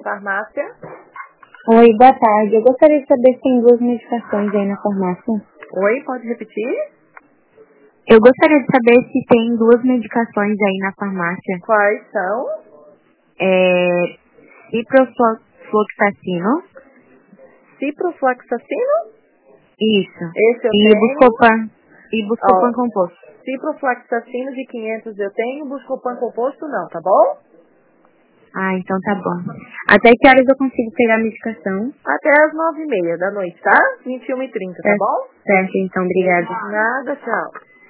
Farmácia. Oi, boa tarde. Eu gostaria de saber se tem 2 medicações aí na farmácia. Oi, pode repetir? Eu gostaria de saber se tem 2 medicações aí na farmácia. Quais são? Ciprofloxacino. Ciprofloxacino? Isso. Esse eu E tenho. Buscopan. E Buscopan composto. Ciprofloxacino de 500 eu tenho, Buscopan composto não, tá bom? Ah, então tá bom. Até que horas eu consigo pegar a medicação? Até as 9h30 da noite, tá? 21h30, tá bom? Certo, então, obrigada. Nada, tchau.